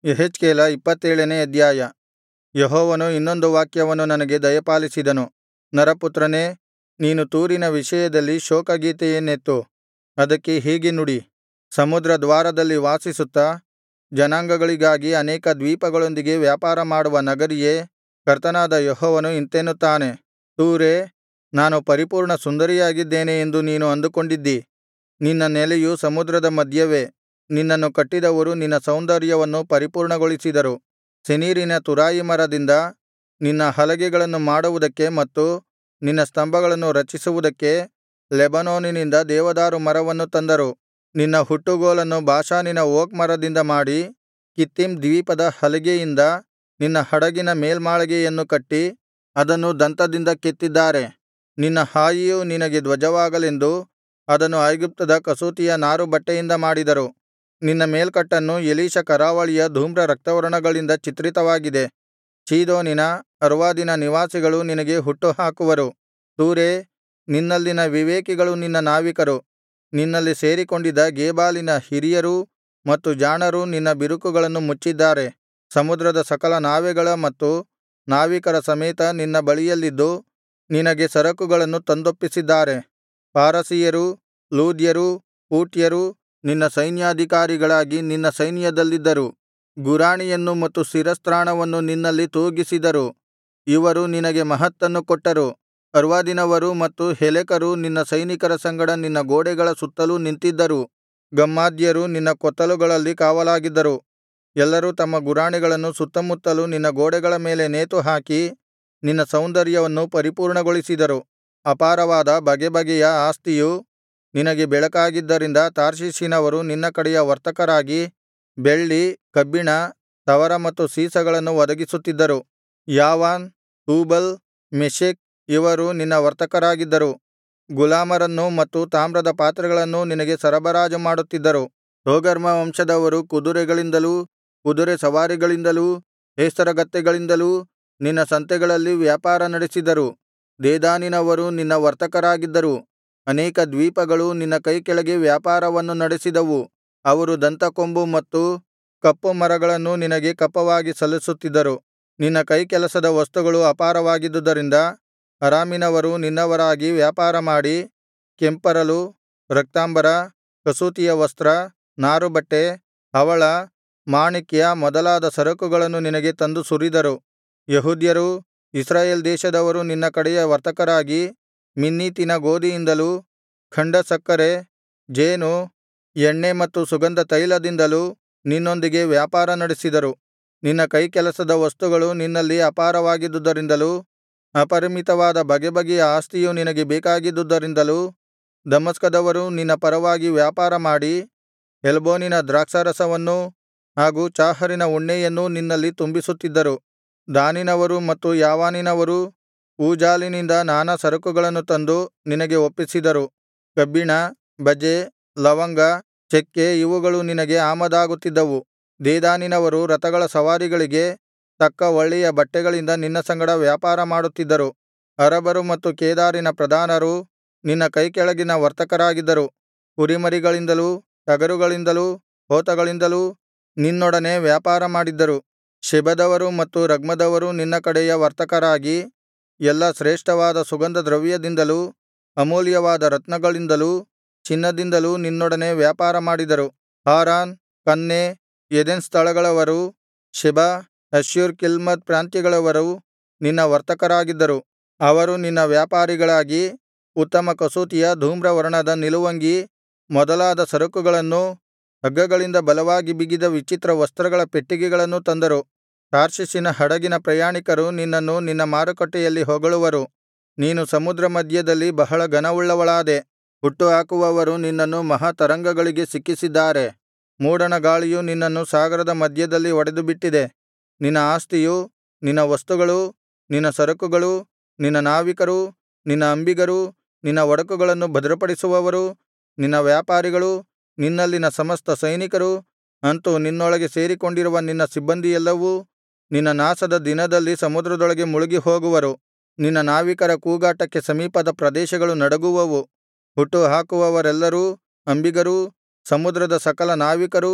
ಯೆಹೆಜ್ಕೇಲ 27ನೇ ಅಧ್ಯಾಯ. ಯೆಹೋವನು ಇನ್ನೊಂದು ವಾಕ್ಯವನ್ನು ನನಗೆ ದಯಪಾಲಿಸಿದನು. ನರಪುತ್ರನೇ, ನೀನು ತೂರಿನ ವಿಷಯದಲ್ಲಿ ಶೋಕಗೀತೆಯನ್ನೆತ್ತು. ಅದಕ್ಕೆ ಹೀಗೆ ನುಡಿ. ಸಮುದ್ರ ದ್ವಾರದಲ್ಲಿ ವಾಸಿಸುತ್ತಾ ಜನಾಂಗಗಳಿಗಾಗಿ ಅನೇಕ ದ್ವೀಪಗಳೊಂದಿಗೆ ವ್ಯಾಪಾರ ಮಾಡುವ ನಗರಿಯೇ, ಕರ್ತನಾದ ಯೆಹೋವನು ಇಂತೆನ್ನುತ್ತಾನೆ. ತೂರೇ, ನಾನು ಪರಿಪೂರ್ಣ ಸುಂದರಿಯಾಗಿದ್ದೇನೆ ಎಂದು ನೀನು ಅಂದುಕೊಂಡಿದ್ದಿ. ನಿನ್ನ ನೆಲೆಯು ಸಮುದ್ರದ ಮಧ್ಯವೇ. ನಿನ್ನನ್ನು ಕಟ್ಟಿದವರು ನಿನ್ನ ಸೌಂದರ್ಯವನ್ನು ಪರಿಪೂರ್ಣಗೊಳಿಸಿದರು. ಸೆನೀರಿನ ತುರಾಯಿ ಮರದಿಂದ ನಿನ್ನ ಹಲಗೆಗಳನ್ನು ಮಾಡುವುದಕ್ಕೆ ಮತ್ತು ನಿನ್ನ ಸ್ತಂಭಗಳನ್ನು ರಚಿಸುವುದಕ್ಕೆ ಲೆಬನೋನಿನಿಂದ ದೇವದಾರು ಮರವನ್ನು ತಂದರು. ನಿನ್ನ ಹುಟ್ಟುಗೋಲನ್ನು ಬಾಷಾನಿನ ಓಕ್ ಮರದಿಂದ ಮಾಡಿ, ಕಿತ್ತೀಮ್ ದ್ವೀಪದ ಹಲಿಗೆಯಿಂದ ನಿನ್ನ ಹಡಗಿನ ಮೇಲ್ಮಾಳಿಗೆಯನ್ನು ಕಟ್ಟಿ ಅದನ್ನು ದಂತದಿಂದ ಕೆತ್ತಿದ್ದಾರೆ. ನಿನ್ನ ಹಾಯಿಯು ನಿನಗೆ ಧ್ವಜವಾಗಲೆಂದು ಅದನ್ನು ಐಗುಪ್ತದ ಕಸೂತಿಯ ನಾರುಬಟ್ಟೆಯಿಂದ ಮಾಡಿದರು. ನಿನ್ನ ಮೇಲ್ಕಟ್ಟನ್ನು ಎಲೀಷ ಕರಾವಳಿಯ ಧೂಮ್ರ ರಕ್ತವರ್ಣಗಳಿಂದ ಚಿತ್ರಿತವಾಗಿದೆ. ಚೀದೋನಿನ ಅರ್ವಾದಿನ ನಿವಾಸಿಗಳು ನಿನಗೆ ಹುಟ್ಟುಹಾಕುವರು. ತೂರೇ, ನಿನ್ನಲ್ಲಿನ ವಿವೇಕಿಗಳು ನಿನ್ನ ನಾವಿಕರು. ನಿನ್ನಲ್ಲಿ ಸೇರಿಕೊಂಡಿದ್ದ ಗೇಬಾಲಿನ ಹಿರಿಯರೂ ಮತ್ತು ಜಾಣರೂ ನಿನ್ನ ಬಿರುಕುಗಳನ್ನು ಮುಚ್ಚಿದ್ದಾರೆ. ಸಮುದ್ರದ ಸಕಲ ನಾವೆಗಳ ಮತ್ತು ನಾವಿಕರ ಸಮೇತ ನಿನ್ನ ಬಳಿಯಲ್ಲಿದ್ದು ನಿನಗೆ ಸರಕುಗಳನ್ನು ತಂದೊಪ್ಪಿಸಿದ್ದಾರೆ. ಪಾರಸಿಯರೂ ಲೂದ್ಯರೂ ಪೂಟ್ಯರೂ ನಿನ್ನ ಸೈನ್ಯಾಧಿಕಾರಿಗಳಾಗಿ ನಿನ್ನ ಸೈನ್ಯದಲ್ಲಿದ್ದರು. ಗುರಾಣಿಯನ್ನು ಮತ್ತು ಶಿರಸ್ತ್ರಾಣವನ್ನು ನಿನ್ನಲ್ಲಿ ತೂಗಿಸಿದರು. ಇವರು ನಿನಗೆ ಮಹತ್ತನ್ನು ಕೊಟ್ಟರು. ಅರ್ವಾದಿನವರೂ ಮತ್ತು ಹೆಲೆಕರು ನಿನ್ನ ಸೈನಿಕರ ಸಂಗಡ ನಿನ್ನ ಗೋಡೆಗಳ ಸುತ್ತಲೂ ನಿಂತಿದ್ದರು. ಗಮ್ಮಾದ್ಯರು ನಿನ್ನ ಕೊತ್ತಲುಗಳಲ್ಲಿ ಕಾವಲಾಗಿದ್ದರು. ಎಲ್ಲರೂ ತಮ್ಮ ಗುರಾಣಿಗಳನ್ನು ಸುತ್ತಮುತ್ತಲು ನಿನ್ನ ಗೋಡೆಗಳ ಮೇಲೆ ನೇತುಹಾಕಿ ನಿನ್ನ ಸೌಂದರ್ಯವನ್ನು ಪರಿಪೂರ್ಣಗೊಳಿಸಿದರು. ಅಪಾರವಾದ ಬಗೆಬಗೆಯ ಆಸ್ತಿಯು ನಿನಗೆ ಬೆಳಕಾಗಿದ್ದರಿಂದ ತಾರ್ಷೀಷಿನವರು ನಿನ್ನ ಕಡೆಯ ವರ್ತಕರಾಗಿ ಬೆಳ್ಳಿ, ಕಬ್ಬಿಣ, ತವರ ಮತ್ತು ಸೀಸಗಳನ್ನು ಒದಗಿಸುತ್ತಿದ್ದರು. ಯಾವಾನ್, ತೂಬಲ್, ಮೆಷೆಕ್ ಇವರು ನಿನ್ನ ವರ್ತಕರಾಗಿದ್ದರು. ಗುಲಾಮರನ್ನೂ ಮತ್ತು ತಾಮ್ರದ ಪಾತ್ರೆಗಳನ್ನೂ ನಿನಗೆ ಸರಬರಾಜು ಮಾಡುತ್ತಿದ್ದರು. ತೋಗರ್ಮ ವಂಶದವರು ಕುದುರೆಗಳಿಂದಲೂ ಕುದುರೆ ಸವಾರಿಗಳಿಂದಲೂ ಹೇಸರಗತ್ತೆಗಳಿಂದಲೂ ನಿನ್ನ ಸಂತೆಗಳಲ್ಲಿ ವ್ಯಾಪಾರ ನಡೆಸಿದರು. ದೇದಾನಿನವರು ನಿನ್ನ ವರ್ತಕರಾಗಿದ್ದರು. ಅನೇಕ ದ್ವೀಪಗಳು ನಿನ್ನ ಕೈಕೆಳಗೆ ವ್ಯಾಪಾರವನ್ನು ನಡೆಸಿದವು. ಅವರು ದಂತಕೊಂಬು ಮತ್ತು ಕಪ್ಪು ಮರಗಳನ್ನು ನಿನಗೆ ಕಪ್ಪವಾಗಿ ಸಲ್ಲಿಸುತ್ತಿದ್ದರು. ನಿನ್ನ ಕೈಕೆಲಸದ ವಸ್ತುಗಳು ಅಪಾರವಾಗಿದ್ದುದರಿಂದ ಅರಾಮಿನವರು ನಿನ್ನವರಾಗಿ ವ್ಯಾಪಾರಮಾಡಿ ಕೆಂಪರಲು, ರಕ್ತಾಂಬರ, ಕಸೂತಿಯ ವಸ್ತ್ರ, ನಾರುಬಟ್ಟೆ, ಹವಳ, ಮಾಣಿಕ್ಯ ಮೊದಲಾದ ಸರಕುಗಳನ್ನು ನಿನಗೆ ತಂದು ಸುರಿದರು. ಯೆಹೂದ್ಯರೂ ಇಸ್ರಾಯೇಲ್ ದೇಶದವರು ನಿನ್ನ ಕಡೆಯ ವರ್ತಕರಾಗಿ ಮಿನ್ನೀತಿನ ಗೋದಿಯಿಂದಲೂ ಖಂಡ ಸಕ್ಕರೆ, ಜೇನು, ಎಣ್ಣೆ ಮತ್ತು ಸುಗಂಧ ತೈಲದಿಂದಲೂ ನಿನ್ನೊಂದಿಗೆ ವ್ಯಾಪಾರ ನಡೆಸಿದರು. ನಿನ್ನ ಕೈಕೆಲಸದ ವಸ್ತುಗಳು ನಿನ್ನಲ್ಲಿ ಅಪಾರವಾಗಿದ್ದುದರಿಂದಲೂ ಅಪರಿಮಿತವಾದ ಬಗೆಬಗೆಯ ಆಸ್ತಿಯು ನಿನಗೆ ಬೇಕಾಗಿದ್ದುದರಿಂದಲೂ ದಮಸ್ಕದವರು ನಿನ್ನ ಪರವಾಗಿ ವ್ಯಾಪಾರ ಮಾಡಿ ಹೆಲ್ಬೋನಿನ ದ್ರಾಕ್ಷಾರಸವನ್ನೂ ಹಾಗೂ ಚಾಹರಿನ ಉಣ್ಣೆಯನ್ನೂ ನಿನ್ನಲ್ಲಿ ತುಂಬಿಸುತ್ತಿದ್ದರು. ದಾನಿನವರು ಮತ್ತು ಯಾವಾನಿನವರೂ ಊಜಾಲಿನಿಂದ ನಾನಾ ಸರಕುಗಳನ್ನು ತಂದು ನಿನಗೆ ಒಪ್ಪಿಸಿದರು. ಕಬ್ಬಿಣ, ಬಜೆ, ಲವಂಗ, ಚೆಕ್ಕೆ ಇವುಗಳು ನಿನಗೆ ಆಮದಾಗುತ್ತಿದ್ದವು. ದೇದಾನಿನವರು ರಥಗಳ ಸವಾರಿಗಳಿಗೆ ತಕ್ಕ ಒಳ್ಳೆಯ ಬಟ್ಟೆಗಳಿಂದ ನಿನ್ನ ಸಂಗಡ ವ್ಯಾಪಾರ ಮಾಡುತ್ತಿದ್ದರು. ಅರಬರು ಮತ್ತು ಕೇದಾರಿನ ಪ್ರಧಾನರು ನಿನ್ನ ಕೈಕೆಳಗಿನ ವರ್ತಕರಾಗಿದ್ದರು. ಕುರಿಮರಿಗಳಿಂದಲೂ ಟಗರುಗಳಿಂದಲೂ ಹೋತಗಳಿಂದಲೂ ನಿನ್ನೊಡನೆ ವ್ಯಾಪಾರ ಮಾಡಿದ್ದರು. ಶೆಬದವರು ಮತ್ತು ರಗ್ಮದವರು ನಿನ್ನ ಕಡೆಯ ವರ್ತಕರಾಗಿ ಎಲ್ಲಾ ಶ್ರೇಷ್ಠವಾದ ಸುಗಂಧ ದ್ರವ್ಯದಿಂದಲೂ ಅಮೂಲ್ಯವಾದ ರತ್ನಗಳಿಂದಲೂ ಚಿನ್ನದಿಂದಲೂ ನಿನ್ನೊಡನೆ ವ್ಯಾಪಾರ ಮಾಡಿದರು. ಹಾರಾನ್, ಕನ್ನೆ, ಎದೆನ್ ಸ್ಥಳಗಳವರೂ ಶೆಬ, ಅಶ್ಶೂರ್ ಕಿಲ್ಮದ್ ಪ್ರಾಂತ್ಯಗಳವರೂ ನಿನ್ನ ವರ್ತಕರಾಗಿದ್ದರು. ಅವರು ನಿನ್ನ ವ್ಯಾಪಾರಿಗಳಾಗಿ ಉತ್ತಮ ಕಸೂತಿಯ ಧೂಮ್ರವರ್ಣದ ನಿಲುವಂಗಿ ಮೊದಲಾದ ಸರಕುಗಳನ್ನೂ ಹಗ್ಗಗಳಿಂದ ಬಲವಾಗಿ ಬಿಗಿದ ವಿಚಿತ್ರ ವಸ್ತ್ರಗಳ ಪೆಟ್ಟಿಗೆಗಳನ್ನೂ ತಂದರು. ತಾರ್ಷೀಷಿನ ಹಡಗಿನ ಪ್ರಯಾಣಿಕರು ನಿನ್ನನ್ನು ನಿನ್ನ ಮಾರುಕಟ್ಟೆಯಲ್ಲಿ ಹೊಗಳುವರು. ನೀನು ಸಮುದ್ರ ಮಧ್ಯದಲ್ಲಿ ಬಹಳ ಘನವುಳ್ಳವಳಾದೆ. ಹುಟ್ಟುಹಾಕುವವರು ನಿನ್ನನ್ನು ಮಹಾತರಂಗಗಳಿಗೆ ಸಿಕ್ಕಿಸಿದ್ದಾರೆ. ಮೂಡಣ ಗಾಳಿಯು ನಿನ್ನನ್ನು ಸಾಗರದ ಮಧ್ಯದಲ್ಲಿ ಒಡೆದುಬಿಟ್ಟಿದೆ. ನಿನ್ನ ಆಸ್ತಿಯೂ ನಿನ್ನ ವಸ್ತುಗಳೂ ನಿನ್ನ ಸರಕುಗಳೂ ನಿನ್ನ ನಾವಿಕರೂ ನಿನ್ನ ಅಂಬಿಗರೂ ನಿನ್ನ ಒಡಕುಗಳನ್ನು ಭದ್ರಪಡಿಸುವವರೂ ನಿನ್ನ ವ್ಯಾಪಾರಿಗಳೂ ನಿನ್ನಲ್ಲಿನ ಸಮಸ್ತ ಸೈನಿಕರೂ ಅಂತು ನಿನ್ನೊಳಗೆ ಸೇರಿಕೊಂಡಿರುವ ನಿನ್ನ ಸಿಬ್ಬಂದಿಯೆಲ್ಲವೂ ನಿನ್ನ ನಾಶದ ದಿನದಲ್ಲಿ ಸಮುದ್ರದೊಳಗೆ ಮುಳುಗಿ ಹೋಗುವರು. ನಿನ್ನ ನಾವಿಕರ ಕೂಗಾಟಕ್ಕೆ ಸಮೀಪದ ಪ್ರದೇಶಗಳು ನಡುಗುವವು. ಹುಟ್ಟುಹಾಕುವವರೆಲ್ಲರೂ ಅಂಬಿಗರೂ ಸಮುದ್ರದ ಸಕಲ ನಾವಿಕರೂ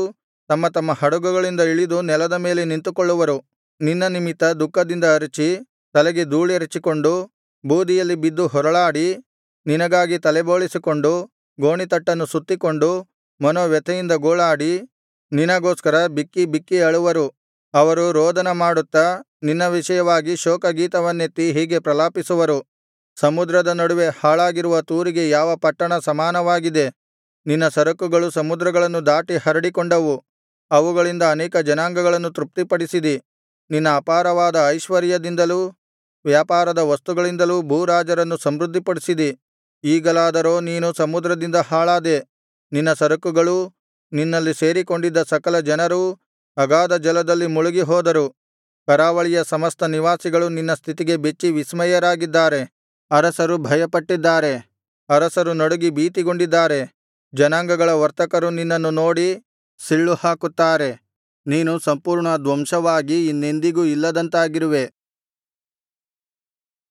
ತಮ್ಮ ತಮ್ಮ ಹಡಗುಗಳಿಂದ ಇಳಿದು ನೆಲದ ಮೇಲೆ ನಿಂತುಕೊಳ್ಳುವರು. ನಿನ್ನ ನಿಮಿತ್ತ ದುಃಖದಿಂದ ಅರಚಿ ತಲೆಗೆ ಧೂಳೆರಚಿಕೊಂಡು ಬೂದಿಯಲ್ಲಿ ಬಿದ್ದು ಹೊರಳಾಡಿ ನಿನಗಾಗಿ ತಲೆಬೋಳಿಸಿಕೊಂಡು ಗೋಣಿತಟ್ಟನ್ನು ಸುತ್ತಿಕೊಂಡು ಮನೋವ್ಯಥೆಯಿಂದ ಗೋಳಾಡಿ ನಿನಗೋಸ್ಕರ ಬಿಕ್ಕಿ ಬಿಕ್ಕಿ ಅಳುವರು. ಅವರು ರೋದನ ಮಾಡುತ್ತಾ ನಿನ್ನ ವಿಷಯವಾಗಿ ಶೋಕಗೀತವನ್ನೆತ್ತಿ ಹೀಗೆ ಪ್ರಲಾಪಿಸುವರು. ಸಮುದ್ರದ ನಡುವೆ ಹಾಳಾಗಿರುವ ತೂರಿಗೆ ಯಾವ ಪಟ್ಟಣ ಸಮಾನವಾಗಿದೆ? ನಿನ್ನ ಸರಕುಗಳು ಸಮುದ್ರಗಳನ್ನು ದಾಟಿ ಹರಡಿಕೊಂಡವು. ಅವುಗಳಿಂದ ಅನೇಕ ಜನಾಂಗಗಳನ್ನು ತೃಪ್ತಿಪಡಿಸಿದಿ. ನಿನ್ನ ಅಪಾರವಾದ ಐಶ್ವರ್ಯದಿಂದಲೂ ವ್ಯಾಪಾರದ ವಸ್ತುಗಳಿಂದಲೂ ಭೂರಾಜರನ್ನು ಸಮೃದ್ಧಿಪಡಿಸಿದಿ. ಈಗಲಾದರೋ ನೀನು ಸಮುದ್ರದಿಂದ ಹಾಳಾದೆ. ನಿನ್ನ ಸರಕುಗಳೂ ನಿನ್ನಲ್ಲಿ ಸೇರಿಕೊಂಡಿದ್ದ ಸಕಲ ಜನರೂ ಅಗಾಧ ಜಲದಲ್ಲಿ ಮುಳುಗಿ ಹೋದರು. ಕರಾವಳಿಯ ಸಮಸ್ತ ನಿವಾಸಿಗಳು ನಿನ್ನ ಸ್ಥಿತಿಗೆ ಬೆಚ್ಚಿ ವಿಸ್ಮಯರಾಗಿದ್ದಾರೆ. ಅರಸರು ಭಯಪಟ್ಟಿದ್ದಾರೆ, ಅರಸರು ನಡುಗಿ ಭೀತಿಗೊಂಡಿದ್ದಾರೆ. ಜನಾಂಗಗಳ ವರ್ತಕರು ನಿನ್ನನ್ನು ನೋಡಿ ಸಿಳ್ಳುಹಾಕುತ್ತಾರೆ. ನೀನು ಸಂಪೂರ್ಣ ಧ್ವಂಸವಾಗಿ ಇನ್ನೆಂದಿಗೂ ಇಲ್ಲದಂತಾಗಿರುವೆ.